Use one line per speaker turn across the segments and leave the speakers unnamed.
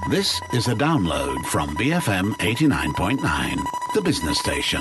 This is a download from BFM 89.9, the business station.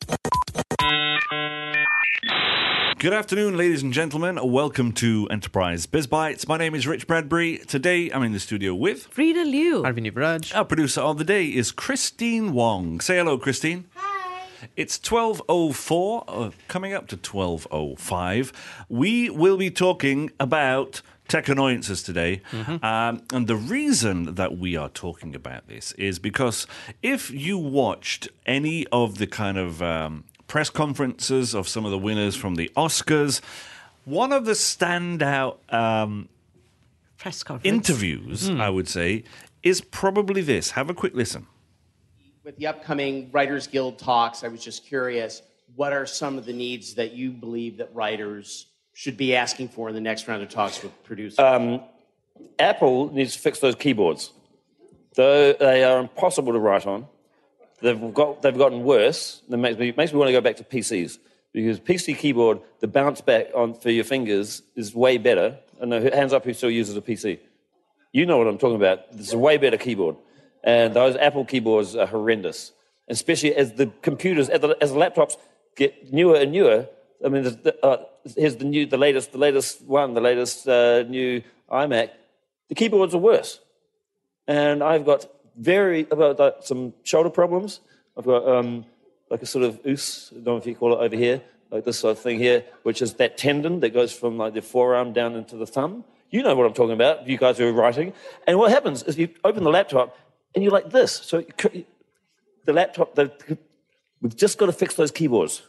Good afternoon, ladies and gentlemen. Welcome to Enterprise BizBytes. My name is Rich Bradbury. Today, I'm in the studio with
Frida Liu.
Arvind Yuvraj.
Our producer of the day is Christine Wong. Say hello, Christine.
Hi.
It's 12:04, coming up to 12:05. We will be talking about tech annoyances today. And the reason that we are talking about this is because if you watched any of the kind of press conferences of some of the winners from the Oscars, one of the standout
Press conference.
interviews, I would say, is probably this. Have a quick listen.
With the upcoming Writers Guild talks, I was just curious, what are some of the needs that you believe that writers should be asking for in the next round of talks with producers?
Apple needs to fix those keyboards. Though they are impossible to write on, they've gotten worse. That makes me want to go back to PCs, because PC keyboard, the bounce back on for your fingers is way better. And hands up who still uses a PC. You know what I'm talking about. It's a way better keyboard. And those Apple keyboards are horrendous, especially as the computers, as the laptops get newer and newer. I mean, here's the latest new iMac. The keyboards are worse, and I've got some shoulder problems. I've got like a sort of oos, I don't know if you call it over here, like this sort of thing here, which is that tendon that goes from like the forearm down into the thumb. You know what I'm talking about, you guys who are writing. And what happens is you open the laptop and you're like this. So the laptop, we've just got to fix those keyboards.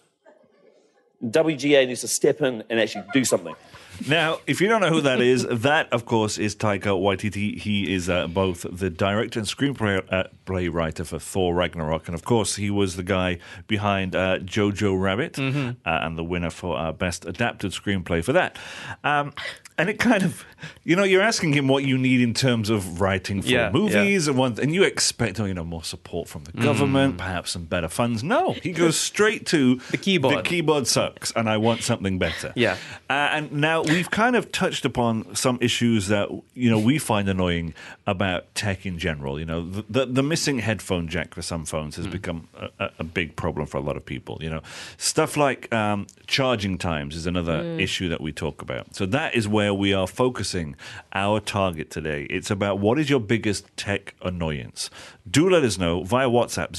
WGA needs to step in and actually do something.
Now, if you don't know who that is, that, of course, is Taika Waititi. He is both the director and screenplay writer for Thor Ragnarok. And, of course, he was the guy behind Jojo Rabbit and the winner for Best Adapted Screenplay for that. And it kind of, you're asking him what you need in terms of writing for movies, and you expect, more support from the government, perhaps some better funds. No, he goes straight to
the keyboard.
The keyboard sucks, and I want something better.
Yeah.
And now we've kind of touched upon some issues that we find annoying about tech in general. The missing headphone jack for some phones has become a big problem for a lot of people. Stuff like charging times is another issue that we talk about. So that is where we are focusing our target today. It's about what is your biggest tech annoyance. Do let us know via WhatsApp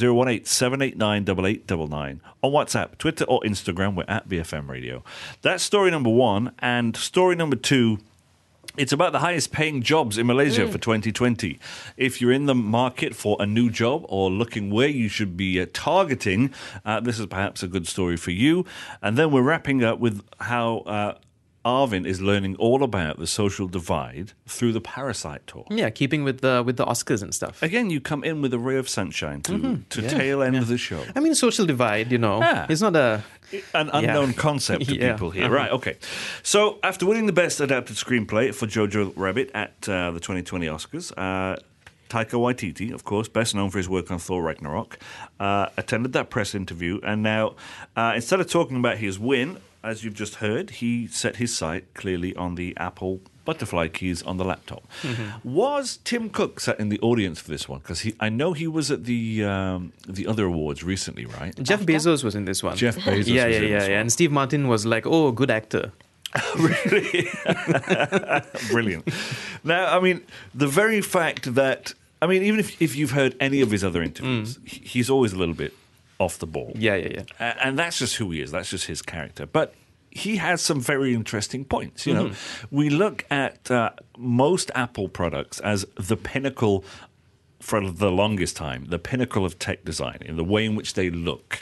018-789-8899 on WhatsApp, Twitter or Instagram. We're at BFM Radio. That's story number one. And story number two, it's about the highest paying jobs in Malaysia for 2020. If you're in the market for a new job or looking where you should be targeting, this is perhaps a good story for you. And then we're wrapping up with how Arvind is learning all about the social divide through the Parasite tour.
Yeah, keeping with the Oscars and stuff.
Again, you come in with a ray of sunshine to tail end the show.
I mean, social divide, it's not an
unknown concept to people here. Right, okay. So, after winning the Best Adapted Screenplay for Jojo Rabbit at the 2020 Oscars, Taika Waititi, of course, best known for his work on Thor Ragnarok, attended that press interview, and now, instead of talking about his win, as you've just heard, he set his sight clearly on the Apple butterfly keys on the laptop. Was Tim Cook sat in the audience for this one? Because I know he was at the other awards recently, right?
Jeff Bezos was in this one.
Jeff Bezos was in this one.
And Steve Martin was like, good actor.
Really? Brilliant. Now, I mean, the very fact that, even if you've heard any of his other interviews, he's always a little bit off the ball.
Yeah.
And that's just who he is. That's just his character. But he has some very interesting points. We look at most Apple products as the pinnacle for the longest time, the pinnacle of tech design in the way in which they look,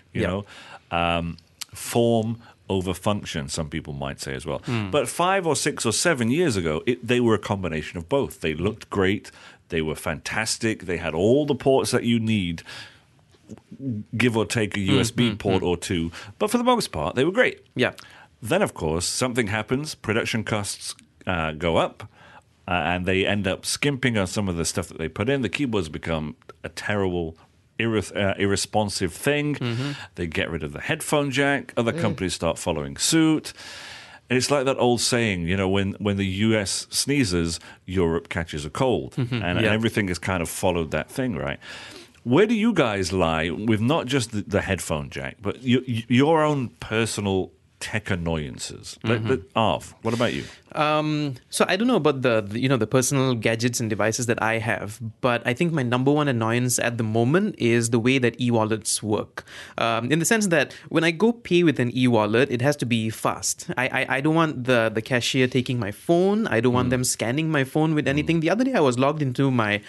form over function, some people might say as well. But 5 or 6 or 7 years ago, they were a combination of both. They looked great. They were fantastic. They had all the ports that you need, give or take a USB port or two. But for the most part, they were great.
Yeah.
Then, of course, something happens. Production costs go up, and they end up skimping on some of the stuff that they put in. The keyboards become a terrible, irresponsive thing. They get rid of the headphone jack. Other companies start following suit. It's like that old saying, when the US sneezes, Europe catches a cold. And everything has kind of followed that thing, right? Where do you guys lie with not just the headphone jack, but your own personal tech annoyances? Arv, what about you?
So I don't know about the personal gadgets and devices that I have, but I think my number one annoyance at the moment is the way that e-wallets work. In the sense that when I go pay with an e-wallet, it has to be fast. I don't want the cashier taking my phone. I don't want them scanning my phone with anything. The other day I was logged into my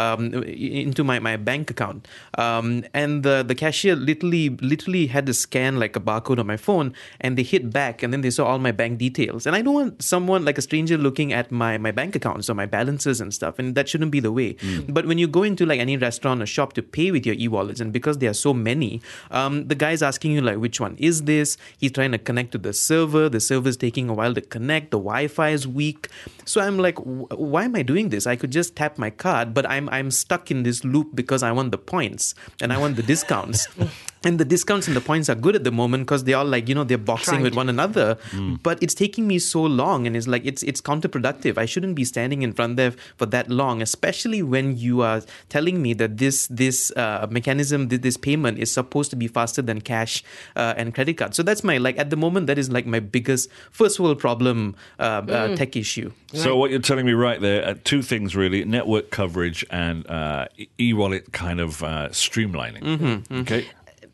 bank account, and the cashier literally had to scan like a barcode on my phone, and they hit back, and then they saw all my bank details. And I don't want someone like a stranger looking at my bank accounts or my balances and stuff, and that shouldn't be the way. But when you go into like any restaurant or shop to pay with your e-wallets, and because there are so many, the guy's asking you like, which one is this? He's trying to connect to the server's taking a while to connect, the Wi-Fi is weak. So I'm like, why am I doing this? I could just tap my card, but I'm stuck in this loop because I want the points and I want the discounts. And the discounts and the points are good at the moment because they're all like, they're boxing with one another. But it's taking me so long, and it's like it's counterproductive. I shouldn't be standing in front there for that long, especially when you are telling me that this mechanism, this payment is supposed to be faster than cash and credit card. So that's at the moment, that is like my biggest first world problem tech issue.
So what you're telling me right there, two things really: network coverage and e-wallet kind of streamlining. Okay.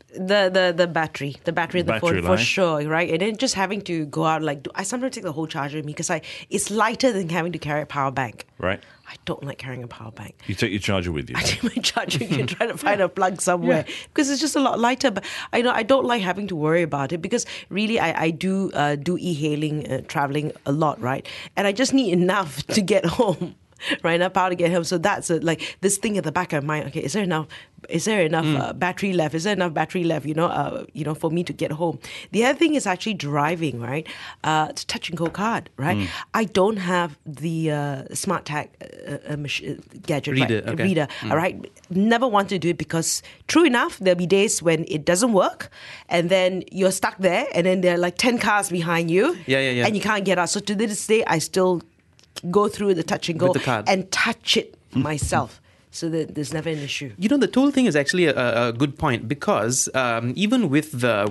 The battery in the phone, for
life.
sure, right? And then just having to go out, I sometimes take the whole charger with me because it's lighter than having to carry a power bank.
Right.
I don't like carrying a power bank.
You take your charger with you.
I take my charger and try to find a plug somewhere because it's just a lot lighter. But I don't like having to worry about it because really I do e-hailing, traveling a lot, right? And I just need enough to get home. Right, enough power to get home. So that's this thing at the back of my mind. Okay, is there enough battery left? Is there enough battery left? For me to get home. The other thing is actually driving. Right, it's touch and go card. Right, I don't have the smart tag gadget reader. All right, never want to do it because true enough, there'll be days when it doesn't work, and then you're stuck there, and then there are like 10 cars behind you. And you can't get out. So to this day, I still go through the touch and go and touch it myself. So that there's never an issue.
The toll thing is actually a good point because even with the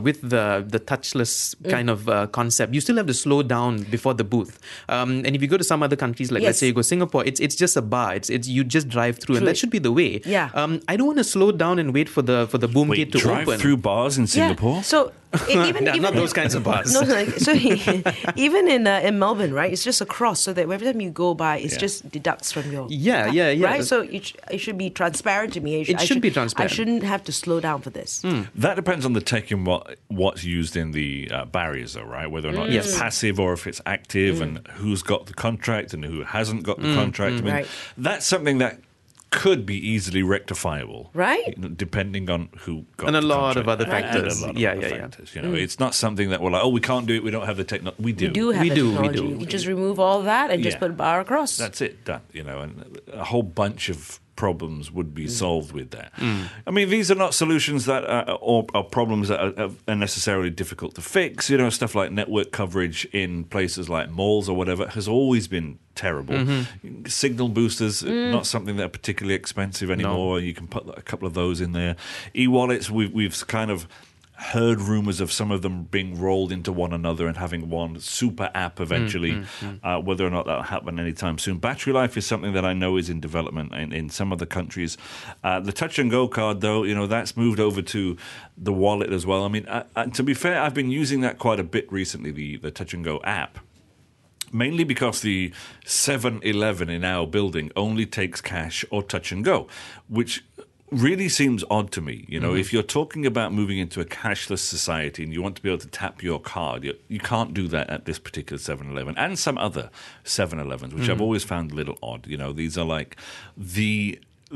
touchless kind of concept, you still have to slow down before the booth. And if you go to some other countries, like let's say you go Singapore, it's just a bar. It's you just drive through, and that should be the way.
Yeah.
I don't want to slow down and wait for the boom gate to open.
Drive through bars in Singapore?
Yeah. So even
not those kinds of bars.
No, so even in Melbourne, right? It's just a cross, so that every time you go by, it just deducts from your right. So it should be transparent to me.
It should be transparent.
I shouldn't have to slow down for this.
That depends on the tech and what's used in the barriers, though, right? Whether or not it's passive or if it's active, and who's got the contract and who hasn't got the contract. I mean, that's something that could be easily rectifiable,
right?
Depending on who got
and a
the
lot
contract.
of other factors.
And a lot of other factors. It's not something that we're like, we can't do it. We don't have the technology. We do.
We do have the technology. We just remove all that and just put a bar across.
That's it. Done. And a whole bunch of problems would be solved with that. I mean, these are not solutions that are problems that are necessarily difficult to fix. Stuff like network coverage in places like malls or whatever has always been terrible. Signal boosters, not something that are particularly expensive anymore. No. You can put a couple of those in there. E-wallets, we've kind of heard rumors of some of them being rolled into one another and having one super app eventually, whether or not that'll happen anytime soon. Battery life is something that I know is in development in some other countries. The touch and go card, though, that's moved over to the wallet as well. I mean, to be fair, I've been using that quite a bit recently, the touch and go app. Mainly because the 7-Eleven in our building only takes cash or touch and go, which really seems odd to me. If you're talking about moving into a cashless society and you want to be able to tap your card, you can't do that at this particular 7-Eleven and some other 7-Elevens, which I've always found a little odd. These are like the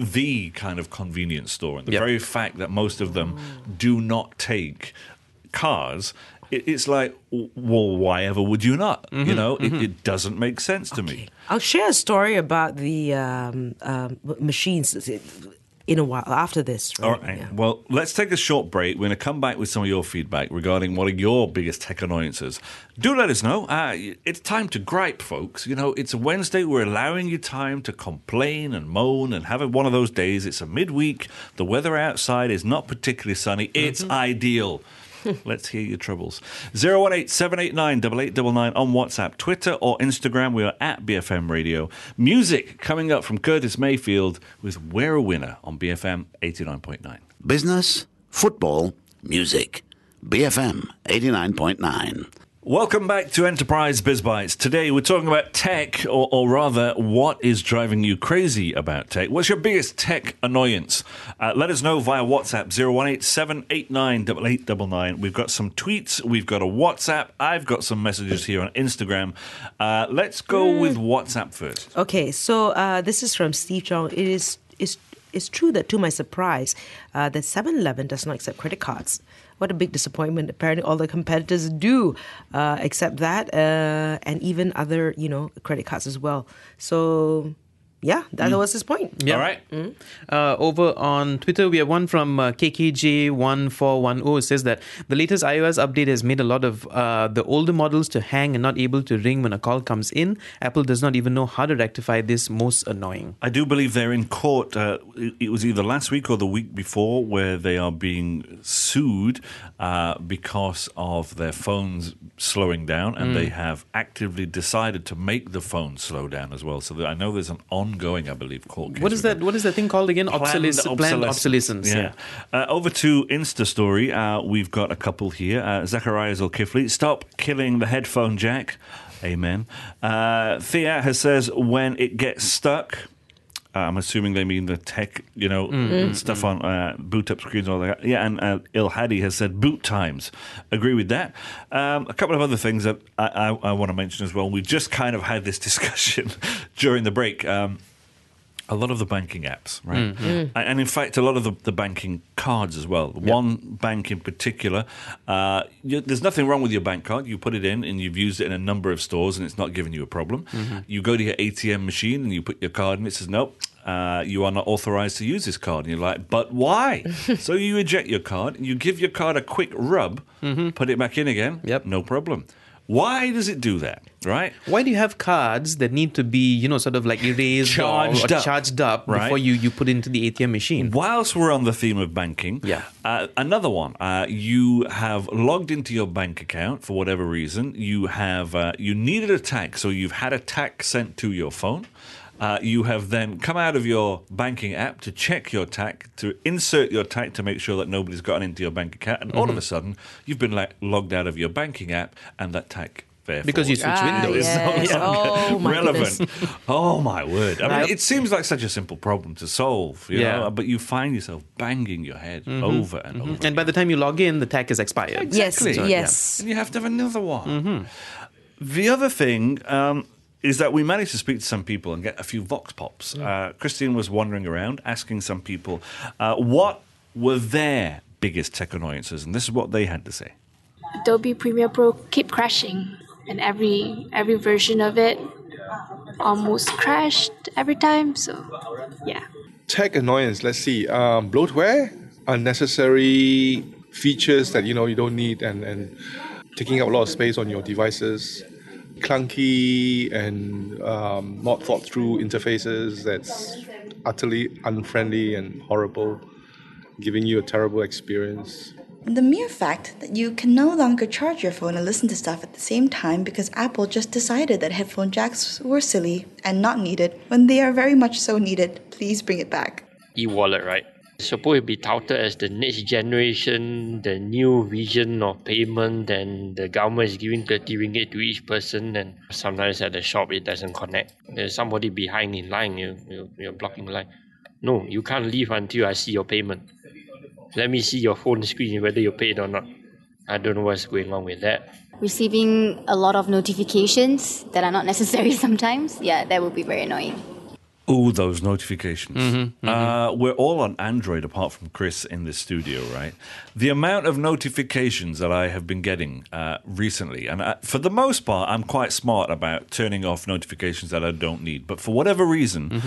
kind of convenience store, and the very fact that most of them do not take cards, it's like, well, why ever would you not? It doesn't make sense to me.
I'll share a story about the machines. in a while after this. Right?
All right. Yeah. Well, let's take a short break. We're going to come back with some of your feedback regarding what are your biggest tech annoyances. Do let us know. It's time to gripe, folks. You know, it's a Wednesday. We're allowing you time to complain and moan and have one of those days. It's a midweek. The weather outside is not particularly sunny. It's ideal. Let's hear your troubles. 018-789-8899 on WhatsApp, Twitter or Instagram. We are at BFM Radio. Music coming up from Curtis Mayfield with We're a Winner on BFM 89.9.
Business, football, music. BFM 89.9.
Welcome back to Enterprise BizBytes. Today we're talking about tech, or rather, what is driving you crazy about tech? What's your biggest tech annoyance? Let us know via WhatsApp, 018-789-8899. We've got some tweets, we've got a WhatsApp, I've got some messages here on Instagram. Let's go with WhatsApp first.
Okay, so this is from Steve Chong. It's true that, to my surprise, that 7-Eleven does not accept credit cards. What a big disappointment. Apparently all the competitors do accept that and even other, credit cards as well. So, yeah, that was his point.
Yeah.
All right.
Over on Twitter, we have one from KKJ1410. It says that the latest iOS update has made a lot of the older models to hang and not able to ring when a call comes in. Apple does not even know how to rectify this. Most annoying.
I do believe they're in court. It was either last week or the week before where they are being sued because of their phones slowing down, and they have actively decided to make the phone slow down as well. So I know there's an ongoing, I believe, court case.
What is that? What is that thing called again? Planned obsolescence.
Yeah. Over to Insta Story. We've got a couple here. Zachariah Zulkifli, stop killing the headphone jack. Amen. Thea says, when it gets stuck. I'm assuming they mean the tech, stuff on boot up screens and all that. Yeah, and Ilhadi has said boot times. Agree with that. A couple of other things that I want to mention as well. We just kind of had this discussion during the break. A lot of the banking apps, right? And in fact, a lot of the banking cards as well. Yep. One bank in particular, there's nothing wrong with your bank card. You put it in and you've used it in a number of stores and it's not giving you a problem. You go to your ATM machine and you put your card in, it says, nope, you are not authorized to use this card. And you're like, but why? So you eject your card, you give your card a quick rub, put it back in again, no problem. Why does it do that, right?
Why do you have cards that need to be, sort of like erased
charged
up
right?
before you put into the ATM machine?
Whilst we're on the theme of banking, another one. You have logged into your bank account for whatever reason. You have you needed a tag, so you've had a tag sent to your phone. You have then come out of your banking app to check your tag, to insert your tag to make sure that nobody's gotten into your bank account, and all of a sudden you've been logged out of your banking app, and that tag therefore
because you switch windows
yes.
is no longer relevant.
Goodness.
Oh my word! I mean, it seems like such a simple problem to solve, you know, but you find yourself banging your head over and over.
And by the time you log in, the tag is expired.
Exactly.
Yes.
And you have to have another one. The other thing. Is that we managed to speak to some people and get a few vox pops. Christine was wandering around asking some people what were their biggest tech annoyances, and this is what they had to say.
Adobe Premiere Pro keep crashing, and every version of it almost crashed every time. So, yeah.
Tech annoyance. Let's see. Bloatware, unnecessary features that you don't need, and taking up a lot of space on your devices. Clunky and not thought through interfaces that's utterly unfriendly and horrible, giving you a terrible experience.
The mere fact that you can no longer charge your phone and listen to stuff at the same time because Apple just decided that headphone jacks were silly and not needed when they are very much so needed. Please bring it back.
E-wallet, right? It's supposed to be touted as the next generation, the new vision of payment, and the government is giving 30 ringgit to each person, and sometimes at the shop it doesn't connect. There's somebody behind in line, you're blocking the line. No, you can't leave until I see your payment. Let me see your phone screen whether you paid or not. I don't know what's going on with that.
Receiving a lot of notifications that are not necessary sometimes, that would be very annoying.
Oh, those notifications. We're all on Android apart from Chris in the studio, right? The amount of notifications that I have been getting recently, and for the most part, I'm quite smart about turning off notifications that I don't need. But for whatever reason,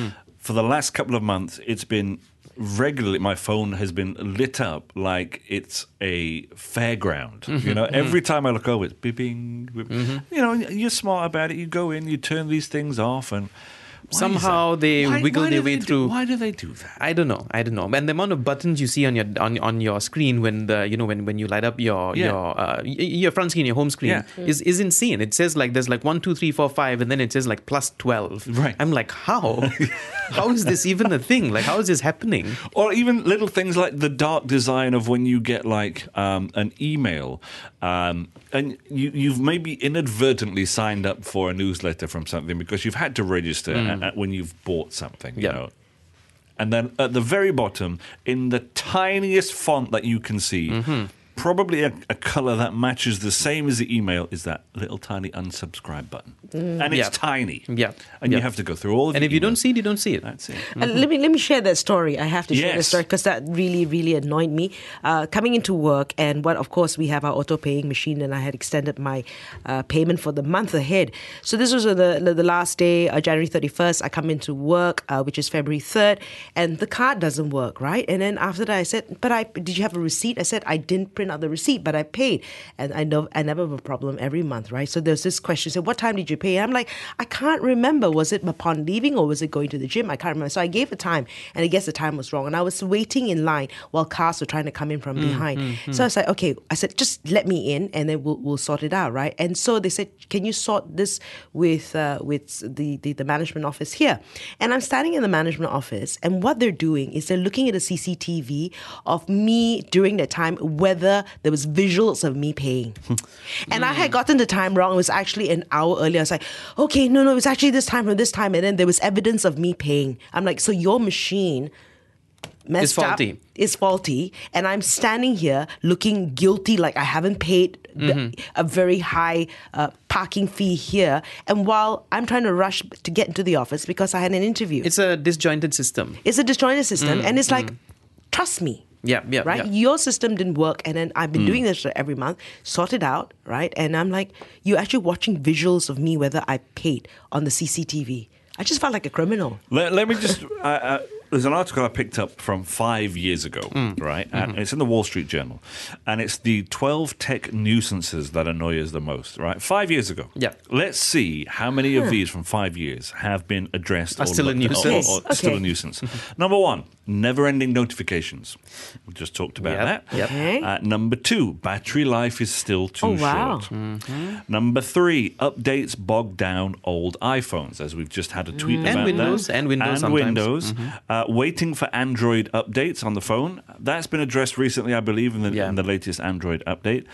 for the last couple of months, it's been regularly, my phone has been lit up like it's a fairground. You know, every time I look over, it's beeping. You know, you're smart about it. You go in, you turn these things off, and
somehow they wiggle their way through.
Why do they do that?
I don't know. And the amount of buttons you see on your screen when when you light up your front screen, your home screen is insane. It says like there's like 1, 2, 3, 4, 5, and then it says like plus 12.
Right.
I'm like, how? How is this even a thing? Like, how is this happening?
Or even little things like the dark design of when you get like an email, and you've maybe inadvertently signed up for a newsletter from something because you've had to register when you've bought something, you know. And then at the very bottom, in the tiniest font that you can see, probably a colour that matches the same as the email is that little tiny unsubscribe button. And it's tiny. And you have to go through all of it.
And if you don't see it, you don't see it.
That's it.
Let me share that story. I have to share this story because that really, really annoyed me. Coming into work, and of course, we have our auto-paying machine, and I had extended my payment for the month ahead. So this was the last day, January 31st. I come into work, which is February 3rd, and the card doesn't work, right? And then after that, I said, did you have a receipt? I said, I didn't print out the receipt, but I paid. And I never have a problem every month, right? So there's this question, so what time did you pay? I'm like, I can't remember. Was it upon leaving or was it going to the gym? I can't remember. So I gave a time, and I guess the time was wrong. And I was waiting in line while cars were trying to come in from behind. So I was like, okay, I said, just let me in and then we'll sort it out, right? And so they said, can you sort this with the management office here? And I'm standing in the management office, and what they're doing is they're looking at a CCTV of me during that time, whether there was visuals of me paying. And I had gotten the time wrong. It was actually an hour earlier. I was like, okay, no, it was actually this time from this time. And then there was evidence of me paying. I'm like, so your machine messed up. Is faulty. And I'm standing here looking guilty, like I haven't paid a very high parking fee here. And while I'm trying to rush to get into the office because I had an interview.
It's a disjointed system.
And it's like, trust me. Right? Your system didn't work, and then I've been doing this every month, sort it out, right? And I'm like, you're actually watching visuals of me whether I paid on the CCTV. I just felt like a criminal.
Let me just... there's an article I picked up from 5 years ago, right? And it's in the Wall Street Journal. And it's the 12 tech nuisances that annoy us the most, right? 5 years ago.
Yeah.
Let's see how many of these from 5 years have been addressed or
still a nuisance.
Or still a nuisance. Number one, never-ending notifications. We just talked about that.
Okay.
Number two, battery life is still too short. Number three, updates bog down old iPhones, as we've just had a tweet about that.
And Windows.
Waiting for Android updates on the phone. That's been addressed recently, I believe, in the latest Android update.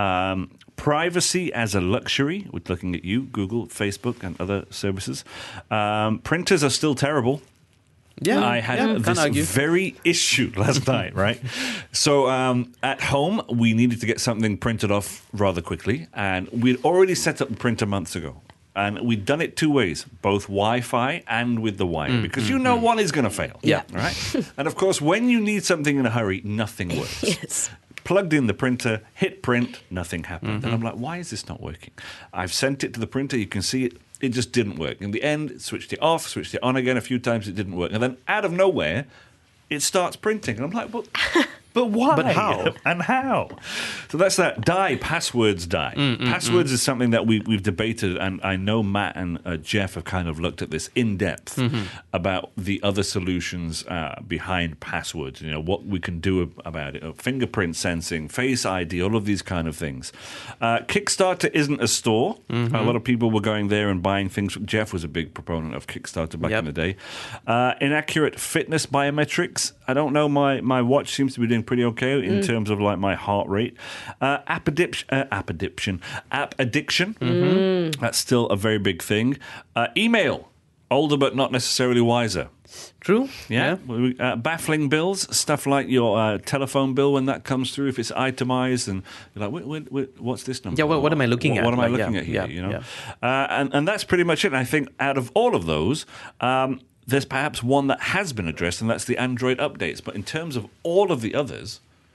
Privacy as a luxury. We're looking at you, Google, Facebook, and other services. Printers are still terrible. I had this very issue last night, right? So at home, we needed to get something printed off rather quickly, and we'd already set up the printer months ago. And we'd done it two ways, both Wi-Fi and with the wire, because one is going to fail. Right? And of course, when you need something in a hurry, nothing works. Plugged in the printer, hit print, nothing happened. And I'm like, why is this not working? I've sent it to the printer, you can see it. It just didn't work. In the end, switched it off, switched it on again a few times, it didn't work. And then out of nowhere, it starts printing. And I'm like, but why?
But how?
And how? So that's that. Passwords die. Passwords is something that we've debated, and I know Matt and Jeff have kind of looked at this in depth about the other solutions behind passwords. You know, what we can do about it. Fingerprint sensing, Face ID, all of these kind of things. Kickstarter isn't a store. A lot of people were going there and buying things. Jeff was a big proponent of Kickstarter back in the day. Inaccurate fitness biometrics. I don't know. My watch seems to be doing pretty okay in terms of like my heart rate. App addiction. That's still a very big thing. Email, older but not necessarily wiser.
True.
Yeah. Baffling bills, stuff like your telephone bill when that comes through, if it's itemized, and you're like, what's this number?
Yeah. What am I looking at?
What am I looking at here? You know. And that's pretty much it. And I think out of all of those. There's perhaps one that has been addressed, and that's the Android updates. But in terms of all of the others,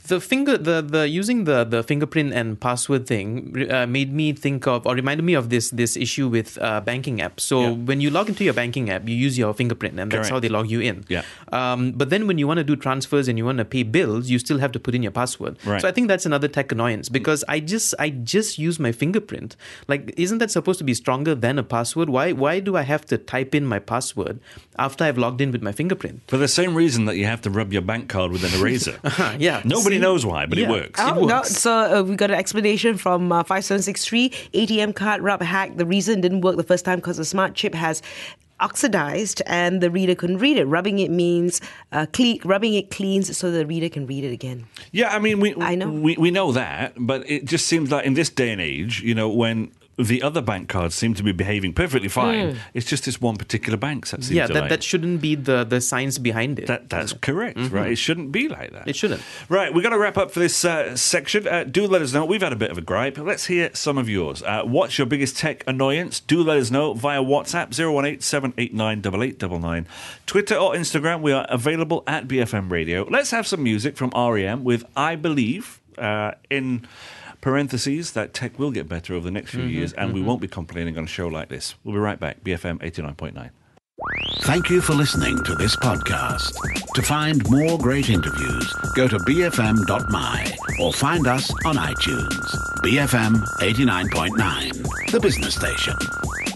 The using the fingerprint and password thing made me think of, or reminded me of this issue with banking apps. So when you log into your banking app, you use your fingerprint, and that's how they log you in.
Yeah.
But then when you want to do transfers and you want to pay bills, you still have to put in your password.
Right.
So I think that's another tech annoyance, because I just use my fingerprint. Like, isn't that supposed to be stronger than a password? Why do I have to type in my password after I've logged in with my fingerprint?
For the same reason that you have to rub your bank card with an eraser.
Yeah.
Nobody knows why, but it works.
Oh, no. So we got an explanation from 5763. ATM card rub hack. The reason it didn't work the first time because the smart chip has oxidized and the reader couldn't read it. Rubbing it means rubbing it cleans so the reader can read it again.
Yeah, I mean, we know that, but it just seems like in this day and age, when the other bank cards seem to be behaving perfectly fine. It's just this one particular bank that seems to
that shouldn't be the science behind it.
That's correct, right? It shouldn't be like that.
It shouldn't.
Right, we're going to wrap up for this section. Do let us know. We've had a bit of a gripe. Let's hear some of yours. What's your biggest tech annoyance? Do let us know via WhatsApp 018-789-8899. Twitter or Instagram, we are available at BFM Radio. Let's have some music from R.E.M. with I Believe in parentheses that tech will get better over the next few years, and we won't be complaining on a show like this. We'll be right back. BFM 89.9.
Thank you for listening to this podcast. To find more great interviews, go to bfm.my or find us on iTunes. BFM 89.9, the business station.